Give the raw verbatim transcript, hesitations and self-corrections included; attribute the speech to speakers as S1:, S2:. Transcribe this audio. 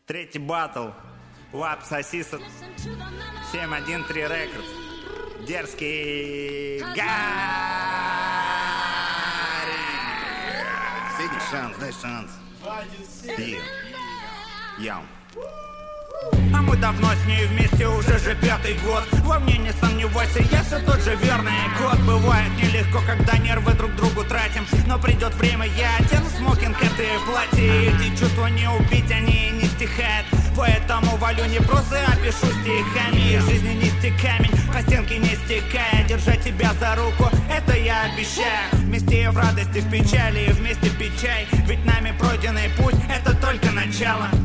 S1: Третий батл. Лап Сосиса. семь один три Рекордс. Дерзкий Гарри. Средний шанс, дай шанс. И Яу. А мы давно с ней вместе, уже же пятый год. Во мне не сомневайся, я все тот же верный кот. Бывает нелегко, когда нервы друг другу тратим, но придет время, я одену смокинг, это платье. Эти чувства не убить, они не стихают. Поэтому валю не просто, а пишу стихами. Из жизни нести камень, по стенке не стекая. Держать тебя за руку, это я обещаю. Вместе и в радости, в печали, и вместе пить чай. Ведь нами пройденный путь, это только начало.